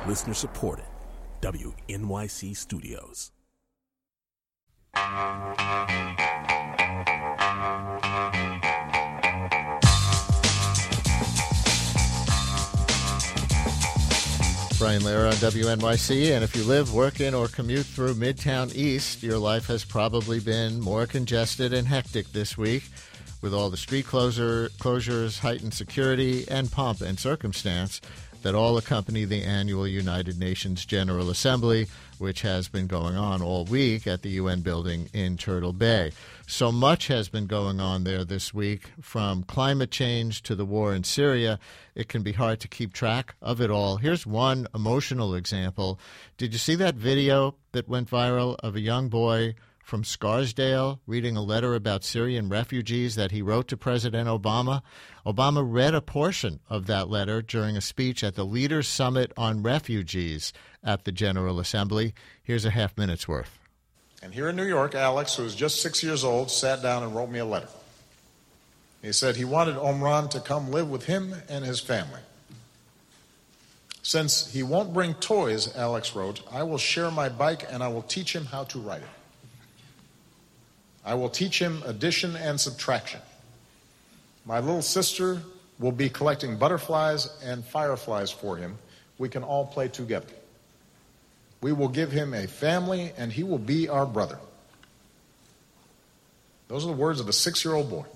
Listener supported. WNYC Studios. Brian Lehrer on WNYC, and if you live, work in, or commute through Midtown East, your life has probably been more congested and hectic this week with all the street closures, heightened security, and pomp and circumstance that all accompany the annual United Nations General Assembly, which has been going on all week at the UN building in Turtle Bay. So much has been going on there this week, from climate change to the war in Syria. It can be hard to keep track of it all. Here's one emotional example. Did you see that video that went viral of a young boy from Scarsdale reading a letter about Syrian refugees that he wrote to President Obama? Obama read a portion of that letter during a speech at the Leaders Summit on Refugees at the General Assembly. Here's a half minute's worth. And here in New York, Alex, who was just 6 years old, sat down and wrote me a letter. He said he wanted Omran to come live with him and his family. Since he won't bring toys, Alex wrote, I will share my bike and I will teach him how to ride it. I will teach him addition and subtraction. My little sister will be collecting butterflies and fireflies for him. We can all play together. We will give him a family, and he will be our brother. Those are the words of a 6-year-old boy.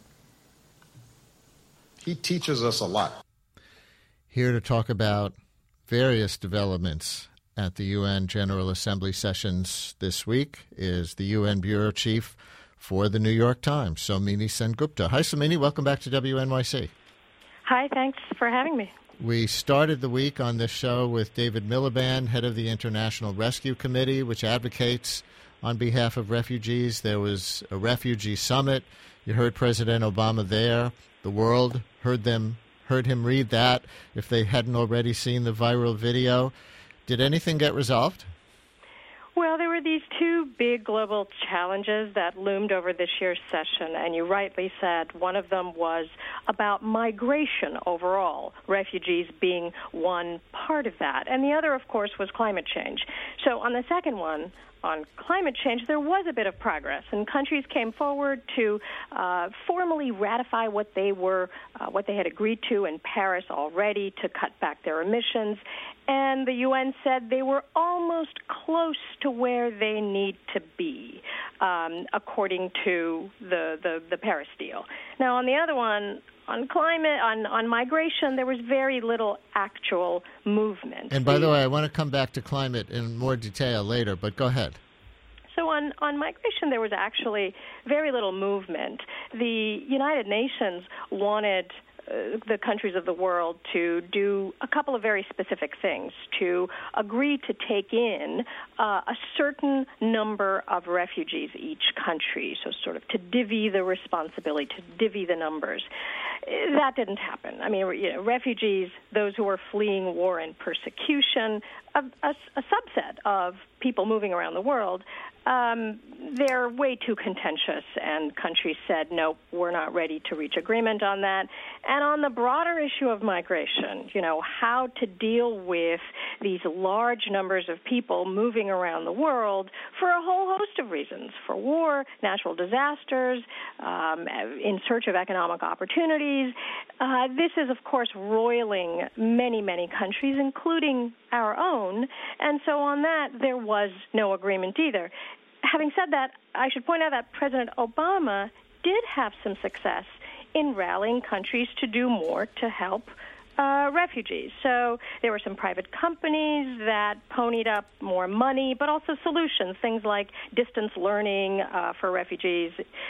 He teaches us a lot. Here to talk about various developments at the UN General Assembly sessions this week is the UN Bureau Chief for the New York Times, Somini Sengupta. Hi, Somini. Welcome back to WNYC. Hi, thanks for having me. We started the week on this show with David Miliband, head of the International Rescue Committee, which advocates on behalf of refugees. There was a refugee summit. You heard President Obama there. The world heard him read that, if they hadn't already seen the viral video. Did anything get resolved? Well, there were these two big global challenges that loomed over this year's session, and you rightly said one of them was about migration overall, refugees being one part of that. And the other, of course, was climate change. So on the second one, on climate change, there was a bit of progress, and countries came forward to formally ratify what they had agreed to in Paris already to cut back their emissions. And the UN said they were almost close to where they need to be, according to the Paris deal. Now, on the other one, on climate, on migration, there was very little actual movement. And by the way, I want to come back to climate in more detail later, but go ahead. So on migration, there was actually very little movement. The United Nations wanted the countries of the world to do a couple of very specific things, to agree to take in a certain number of refugees each country, so sort of to divvy the responsibility, to divvy the numbers. That didn't happen. I mean, refugees, those who are fleeing war and persecution, a subset of people moving around the world, they're way too contentious, and countries said, no, we're not ready to reach agreement on that. And on the broader issue of migration, how to deal with these large numbers of people moving around the world for a whole host of reasons, for war, natural disasters, in search of economic opportunities. This is, of course, roiling many, many countries, including our own. And so on that, there was no agreement either. Having said that, I should point out that President Obama did have some success in rallying countries to do more to help refugees. So there were some private companies that ponied up more money, but also solutions, things like distance learning for refugees.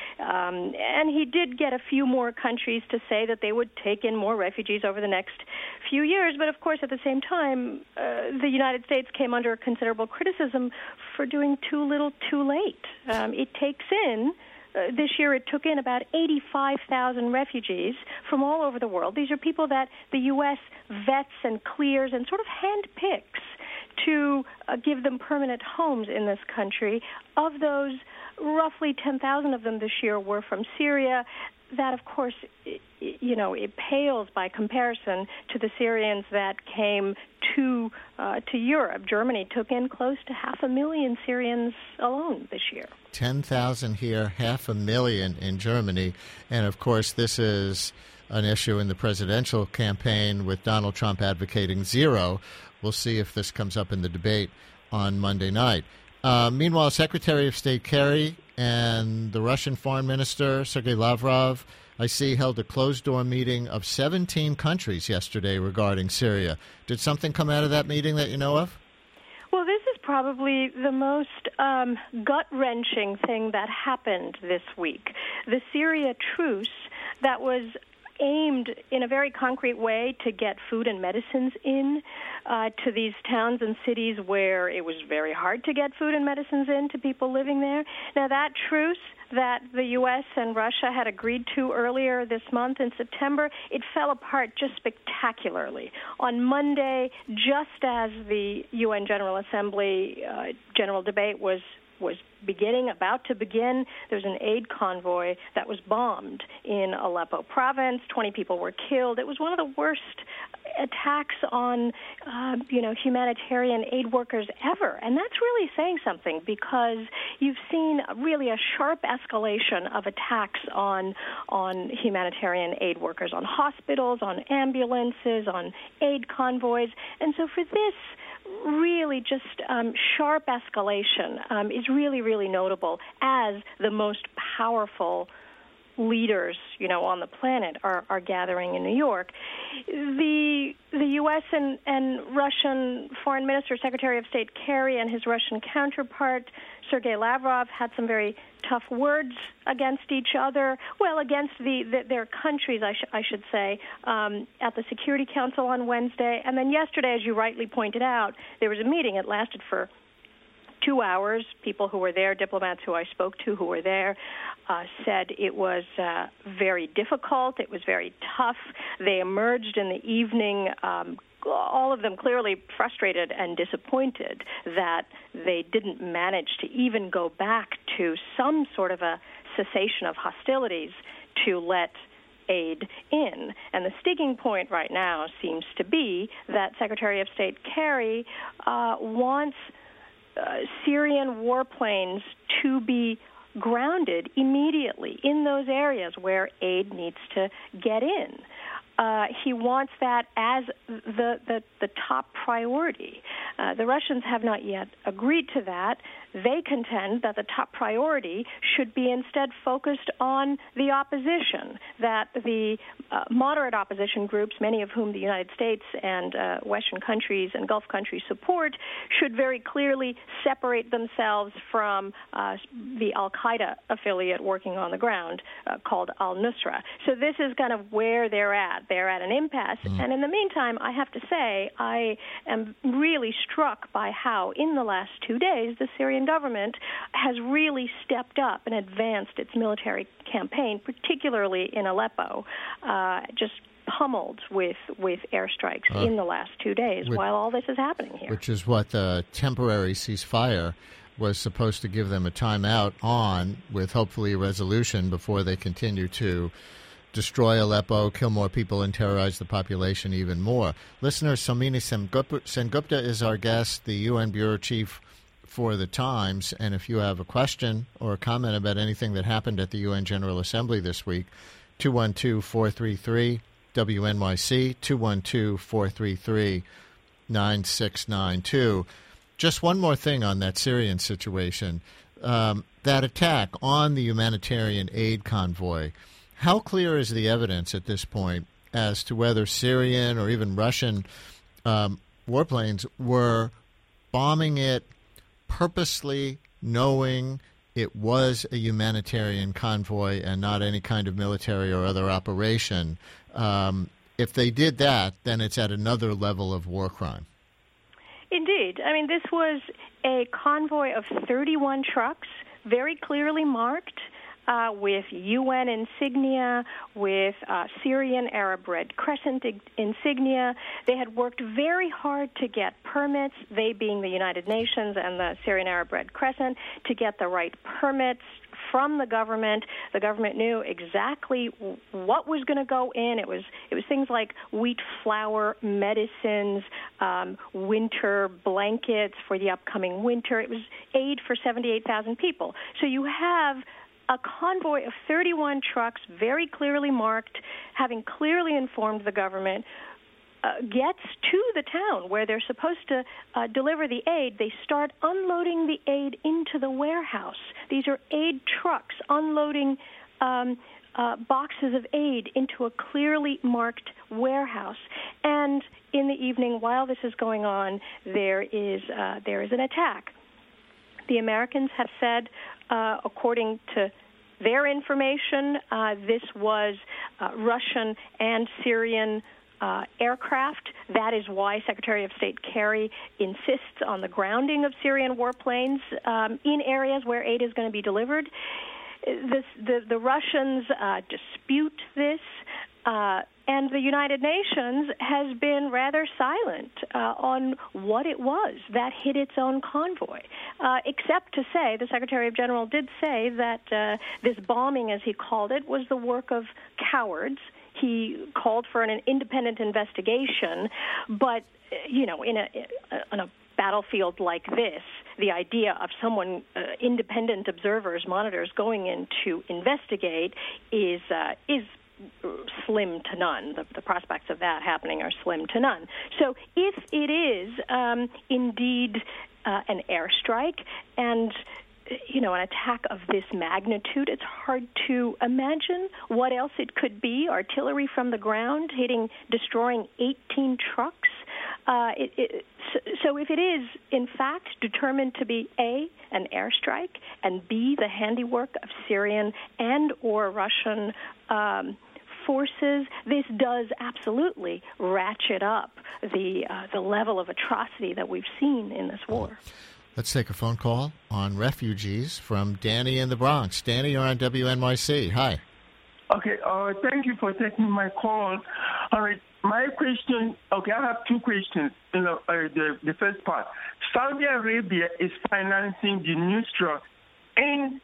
And he did get a few more countries to say that they would take in more refugees over the next few years. But, of course, at the same time, the United States came under considerable criticism for doing too little too late. It takes in this year it took in about 85,000 refugees from all over the world. These are people that the U.S. vets and clears and sort of handpicks to give them permanent homes in this country. Of those, roughly 10,000 of them this year were from Syria. That, of course, it pales by comparison to the Syrians that came to Europe. Germany took in close to 500,000 Syrians alone this year. 10,000 here, 500,000 in Germany. And, of course, this is an issue in the presidential campaign with Donald Trump advocating zero. We'll see if this comes up in the debate on Monday night. Meanwhile, Secretary of State Kerry and the Russian Foreign Minister, Sergei Lavrov, I see, held a closed-door meeting of 17 countries yesterday regarding Syria. Did something come out of that meeting that you know of? Well, this is probably the most gut-wrenching thing that happened this week. The Syria truce that was aimed in a very concrete way to get food and medicines in to these towns and cities where it was very hard to get food and medicines in to people living there. Now, that truce that the U.S. and Russia had agreed to earlier this month in September, it fell apart just spectacularly. On Monday, just as the UN General Assembly general debate was about to begin, there's an aid convoy that was bombed in Aleppo province. 20 people were killed. It was one of the worst attacks on, humanitarian aid workers ever. And that's really saying something, because you've seen really a sharp escalation of attacks on humanitarian aid workers, on hospitals, on ambulances, on aid convoys. And so for this really just sharp escalation is really, really notable, as the most powerful leaders, on the planet are gathering in New York. The U.S. and Russian Foreign Minister, Secretary of State Kerry, and his Russian counterpart, Sergei Lavrov, had some very tough words against each other, against their countries, I should say, at the Security Council on Wednesday. And then yesterday, as you rightly pointed out, there was a meeting. It lasted for 2 hours. People who were there, diplomats who I spoke to who were there, said it was very difficult. It was very tough. They emerged in the evening, all of them clearly frustrated and disappointed that they didn't manage to even go back to some sort of a cessation of hostilities to let aid in. And the sticking point right now seems to be that Secretary of State Kerry wants Syrian warplanes to be grounded immediately in those areas where aid needs to get in. He wants that as the top priority. The Russians have not yet agreed to that. They contend that the top priority should be instead focused on the opposition, that the moderate opposition groups, many of whom the United States and Western countries and Gulf countries support, should very clearly separate themselves from the al-Qaeda affiliate working on the ground called al-Nusra. So this is kind of where they're at. They're at an impasse. And in the meantime, I have to say, I am really struck by how, in the last 2 days, the Syrian government has really stepped up and advanced its military campaign, particularly in Aleppo, just pummeled with airstrikes in the last 2 days while all this is happening here. Which is what the temporary ceasefire was supposed to give them a timeout on, with hopefully a resolution before they continue to destroy Aleppo, kill more people, and terrorize the population even more. Listener, Soumini Sengupta is our guest, the UN Bureau Chief for The Times. And if you have a question or a comment about anything that happened at the UN General Assembly this week, 212-433-WNYC, 212-433-9692. Just one more thing on that Syrian situation. That attack on the humanitarian aid convoy, how clear is the evidence at this point as to whether Syrian or even Russian warplanes were bombing it purposely, knowing it was a humanitarian convoy and not any kind of military or other operation? If they did that, then it's at another level of war crime. Indeed. I mean, this was a convoy of 31 trucks, very clearly marked. with UN insignia, with Syrian Arab Red Crescent insignia. They had worked very hard to get permits, they being the United Nations and the Syrian Arab Red Crescent, to get the right permits from the government. The government knew exactly what was going to go in. It was things like wheat flour, medicines, winter blankets for the upcoming winter. It was aid for 78,000 people. So you have a convoy of 31 trucks, very clearly marked, having clearly informed the government, gets to the town where they're supposed to deliver the aid. They start unloading the aid into the warehouse. These are aid trucks unloading boxes of aid into a clearly marked warehouse. And in the evening, while this is going on, there is an attack. The Americans have said, according to their information, this was Russian and Syrian aircraft. That is why Secretary of State Kerry insists on the grounding of Syrian warplanes in areas where aid is going to be delivered. The Russians dispute this, and the United Nations has been rather silent on what it was that hit its own convoy, except to say, the Secretary of General did say that this bombing, as he called it, was the work of cowards. He called for an independent investigation, but, in a battlefield like this, the idea of someone, independent observers, monitors, going in to investigate is slim to none. The prospects of that happening are slim to none. So if it is indeed an airstrike and an attack of this magnitude, it's hard to imagine what else it could be. Artillery from the ground destroying 18 trucks. So if it is, in fact, determined to be A, an airstrike, and B, the handiwork of Syrian and or Russian forces, this does absolutely ratchet up the level of atrocity that we've seen in this war. Let's take a phone call on refugees from Danny in the Bronx. Danny, you're on WNYC. Hi. Okay, thank you for taking my call. All right, my question, I have two questions. The first part, Saudi Arabia is financing the Nusra in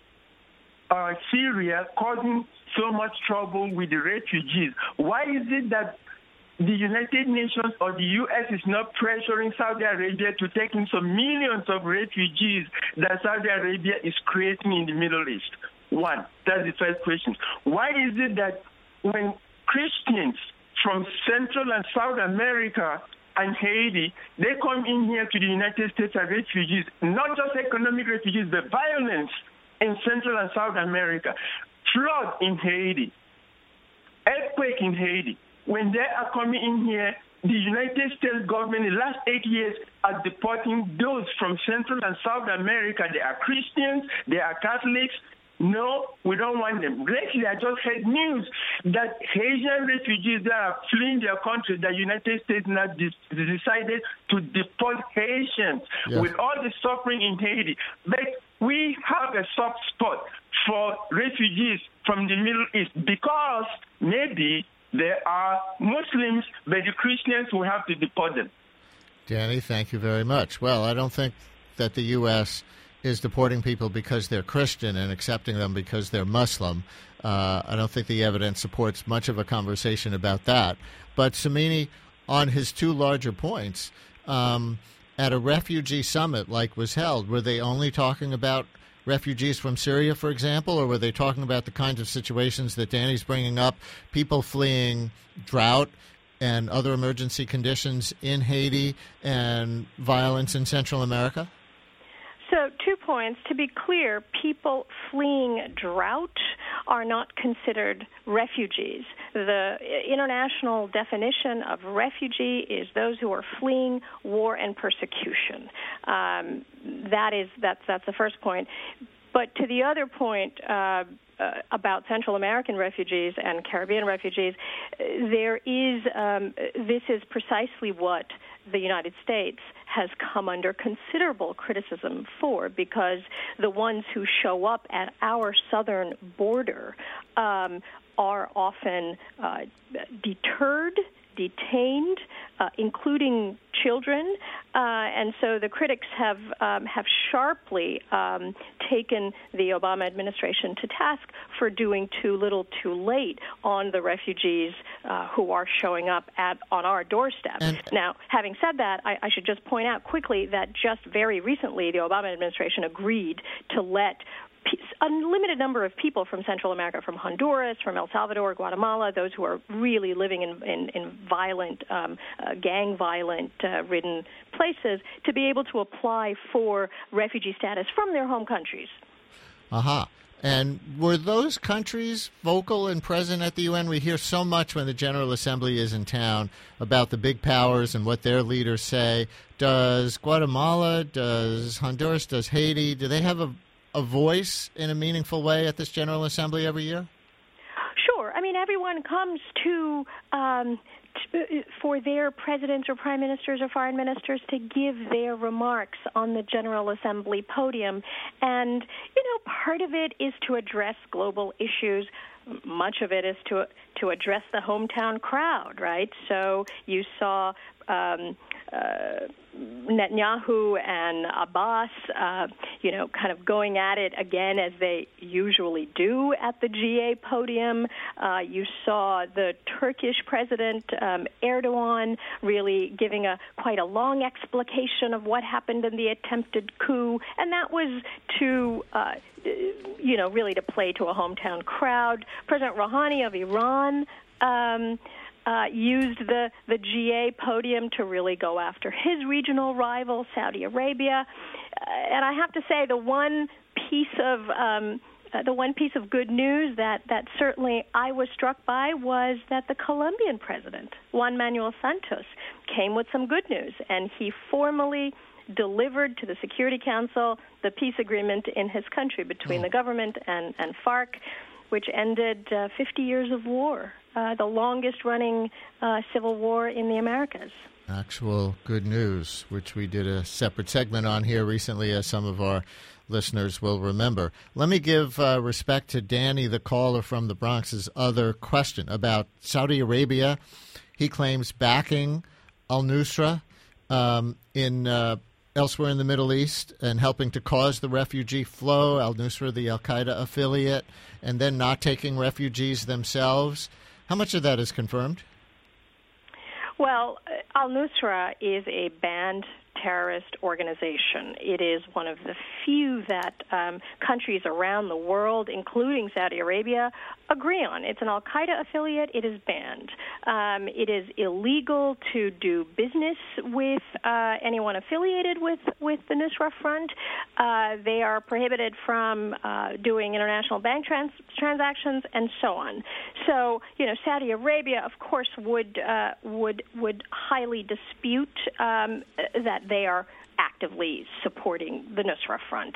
Syria, causing so much trouble with the refugees. Why is it that the United Nations or the U.S. is not pressuring Saudi Arabia to take in some millions of refugees that Saudi Arabia is creating in the Middle East? One, that's the first question. Why is it that when Christians from Central and South America and Haiti, they come in here to the United States as refugees, not just economic refugees, but violence in Central and South America, flood in Haiti, earthquake in Haiti. When they are coming in here, the United States government in the last 8 years are deporting those from Central and South America. They are Christians, they are Catholics. No, we don't want them. Lately, I just heard news that Haitian refugees that are fleeing their country, the United States now decided to deport Haitians with all the suffering in Haiti. But we have a soft spot for refugees from the Middle East because maybe there are Muslims, but the Christians will have to deport them. Danny, thank you very much. Well, I don't think that the U.S. is deporting people because they're Christian and accepting them because they're Muslim. I don't think the evidence supports much of a conversation about that. But Samini, on his two larger points, at a refugee summit like was held, were they only talking about refugees from Syria, for example, or were they talking about the kinds of situations that Danny's bringing up, people fleeing drought and other emergency conditions in Haiti and violence in Central America? So 2 points. To be clear, people fleeing drought are not considered refugees. The international definition of refugee is those who are fleeing war and persecution. That's the first point. But to the other point about Central American refugees and Caribbean refugees, this is precisely what the United States has come under considerable criticism for, because the ones who show up at our southern border are often deterred, detained, including children, and so the critics have sharply taken the Obama administration to task for doing too little, too late on the refugees who are showing up on our doorstep. Now, having said that, I should just point out quickly that just very recently the Obama administration agreed to let unlimited number of people from Central America, from Honduras, from El Salvador, Guatemala, those who are really living in violent, gang violent ridden places, to be able to apply for refugee status from their home countries. And were those countries vocal and present at the UN? We hear so much when the General Assembly is in town about the big powers and what their leaders say. Does Guatemala, does Honduras, does Haiti, do they have a voice in a meaningful way at this General Assembly every year? Sure. I mean, everyone comes to for their presidents or prime ministers or foreign ministers to give their remarks on the General Assembly podium. And, part of it is to address global issues. Much of it is to address the hometown crowd, right? So you saw Netanyahu and Abbas, kind of going at it again as they usually do at the GA podium. You saw the Turkish president, Erdogan, really giving quite a long explication of what happened in the attempted coup, and that was to really to play to a hometown crowd. President Rouhani of Iran used the GA podium to really go after his regional rival, Saudi Arabia. And I have to say, the one piece of good news that certainly I was struck by was that the Colombian president, Juan Manuel Santos, came with some good news, and he formally delivered to the Security Council the peace agreement in his country between the government and FARC, which ended 50 years of war, the longest-running civil war in the Americas. Actual good news, which we did a separate segment on here recently, as some of our listeners will remember. Let me give respect to Danny, the caller from the Bronx's other question about Saudi Arabia. He claims backing al-Nusra elsewhere in the Middle East and helping to cause the refugee flow, al-Nusra, the al-Qaeda affiliate, and then not taking refugees themselves. How much of that is confirmed? Well, al-Nusra is a banned terrorist organization. It is one of the few that countries around the world, including Saudi Arabia, agree on. It's an al-Qaeda affiliate. It is banned. It is illegal to do business with anyone affiliated with the Nusra Front. They are prohibited from doing international bank transactions and so on. So, Saudi Arabia, of course, would highly dispute that they are actively supporting the Nusra Front.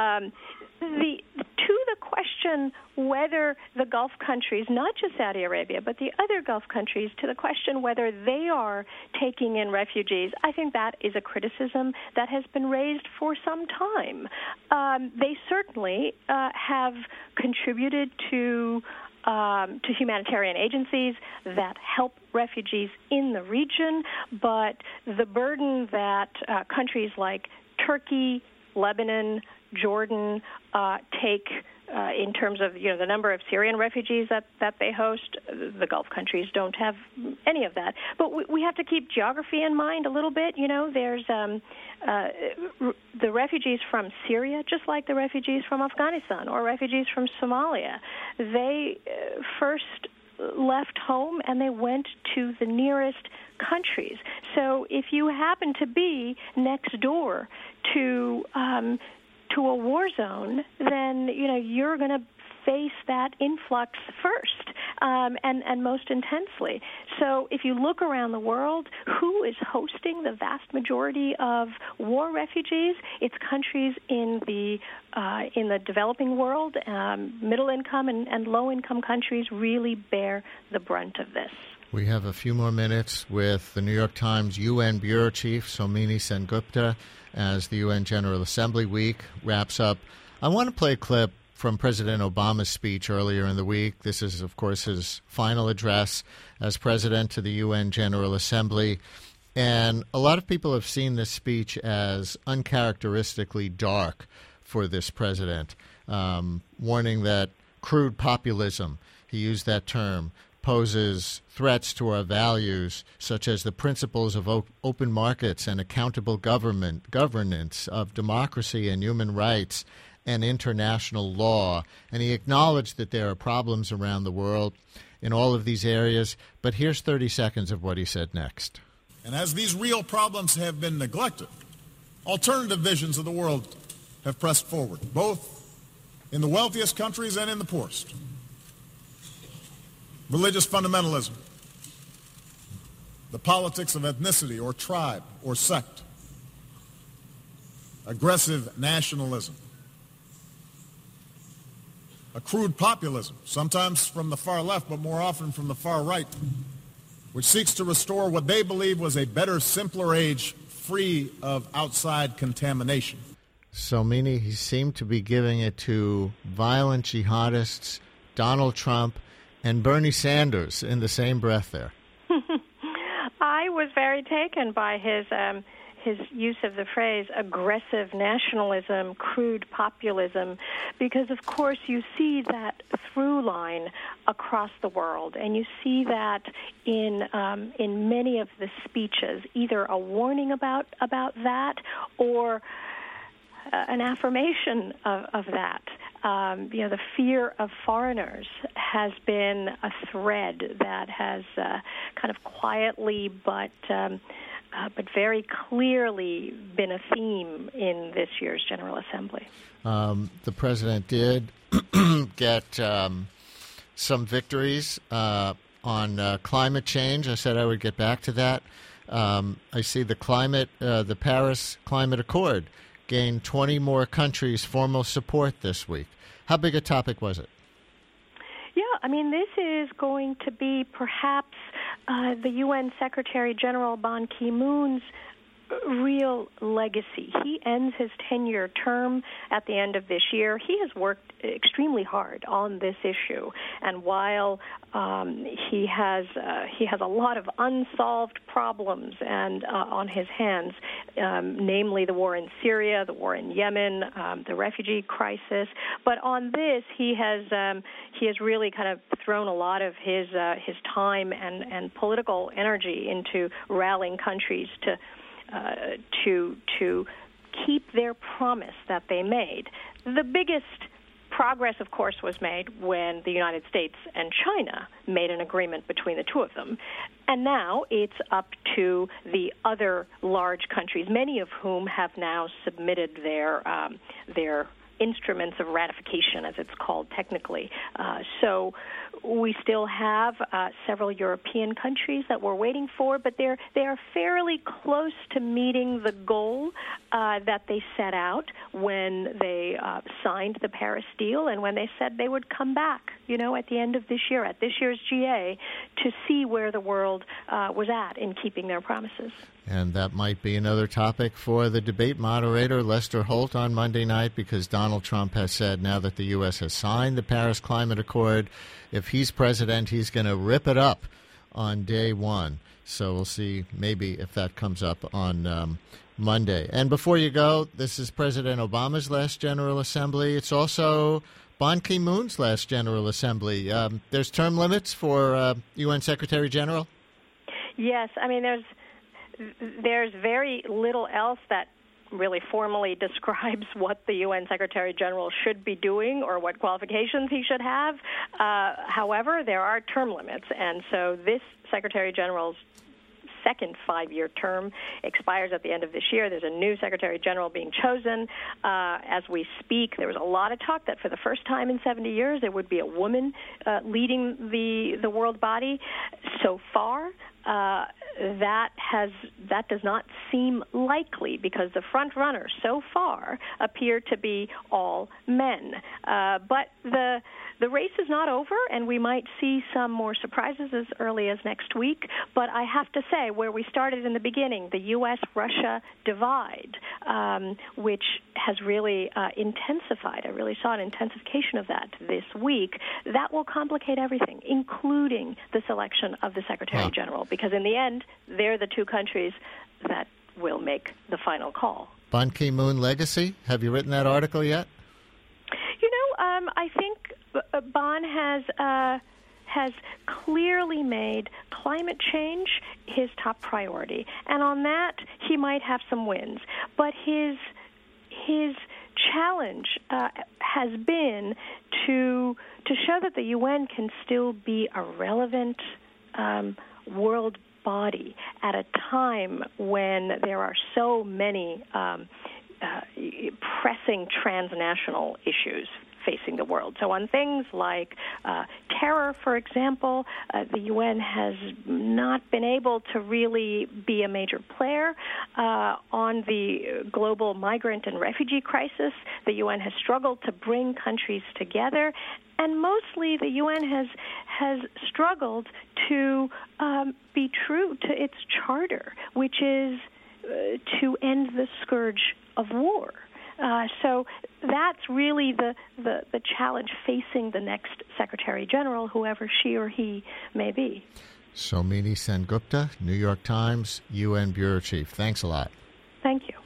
To the question whether the Gulf countries, not just Saudi Arabia, but the other Gulf countries, to the question whether they are taking in refugees, I think that is a criticism that has been raised for some time. They certainly have contributed to humanitarian agencies that help refugees in the region, but the burden that countries like Turkey, Lebanon, Jordan take in terms of the number of Syrian refugees that they host, the Gulf countries don't have any of that. But we have to keep geography in mind a little bit. There's the refugees from Syria, just like the refugees from Afghanistan or refugees from Somalia. They first left home and they went to the nearest countries. So if you happen to be next door to a war zone, then you're going to face that influx first and most intensely. So if you look around the world, who is hosting the vast majority of war refugees? It's countries in the developing world. Middle income and low income countries really bear the brunt of this. We have a few more minutes with the New York Times UN Bureau Chief, Somini Sengupta, as the UN General Assembly week wraps up. I want to play a clip from President Obama's speech earlier in the week. This is, of course, his final address as president to the UN General Assembly. And a lot of people have seen this speech as uncharacteristically dark for this president, warning that crude populism, he used that term, poses threats to our values, such as the principles of open markets and accountable governance, of democracy and human rights and international law. And he acknowledged that there are problems around the world in all of these areas. But here's 30 seconds of what he said next. And as these real problems have been neglected, alternative visions of the world have pressed forward, both in the wealthiest countries and in the poorest. Religious fundamentalism, the politics of ethnicity or tribe or sect, aggressive nationalism, a crude populism, sometimes from the far left but more often from the far right, which seeks to restore what they believe was a better, simpler age free of outside contamination. Somini, he seemed to be giving it to violent jihadists, Donald Trump, and Bernie Sanders in the same breath there. I was very taken by his use of the phrase aggressive nationalism, crude populism, because, of course, you see that through line across the world, and you see that in many of the speeches, either a warning about that or an affirmation of that. The fear of foreigners has been a thread that has kind of quietly but very clearly been a theme in this year's General Assembly. The president did get some victories on climate change. I said I would get back to that. I see the Paris Climate Accord gained 20 more countries' formal support this week. How big a topic was it? Yeah, I mean, this is going to be perhaps the UN Secretary General Ban Ki-moon's real legacy. He ends his 10-year term at the end of this year. He has worked extremely hard on this issue, and while he has a lot of unsolved problems and on his hands, namely the war in Syria, the war in Yemen, the refugee crisis. But on this, he has really kind of thrown a lot of his time and political energy into rallying countries to keep their promise that they made. The biggest progress, of course, was made when the United States and China made an agreement between the two of them. And now it's up to the other large countries, many of whom have now submitted their instruments of ratification, as it's called technically. So we still have several European countries that we're waiting for, but they are fairly close to meeting the goal that they set out when they signed the Paris deal and when they said they would come back, at the end of this year, at this year's GA, to see where the world was at in keeping their promises. And that might be another topic for the debate moderator, Lester Holt, on Monday night, because Donald Trump has said now that the U.S. has signed the Paris Climate Accord, if he's president, he's going to rip it up on day one. So we'll see maybe if that comes up on Monday. And before you go, this is President Obama's last General Assembly. It's also Ban Ki-moon's last General Assembly. There's term limits for UN Secretary General? Yes. I mean, there's very little else that really formally describes what the UN Secretary General should be doing or what qualifications he should have. However, there are term limits, and so this Secretary General's second 5-year term expires at the end of this year. There's a new Secretary General being chosen as we speak. There was a lot of talk that for the first time in 70 years there would be a woman leading the world body. So far, that has that does not seem likely because the front runners so far appear to be all men. But the race is not over, and we might see some more surprises as early as next week. But I have to say, where we started in the beginning, the U.S.-Russia divide, which has really intensified. I really saw an intensification of that this week. That will complicate everything, including the selection of the Secretary General, because in the end, they're the two countries that will make the final call. Ban Ki-moon legacy? Have you written that article yet? I think Ban has clearly made climate change his top priority, and on that he might have some wins. But his challenge has been to show that the UN can still be a relevant world body at a time when there are so many pressing transnational issues facing the world. So on things like terror, for example, the UN has not been able to really be a major player. On the global migrant and refugee crisis, the UN has struggled to bring countries together. And mostly the UN has struggled to be true to its charter, which is to end the scourge of war. So that's really the challenge facing the next Secretary General, whoever she or he may be. Soumini Sengupta, New York Times, UN Bureau Chief. Thanks a lot. Thank you.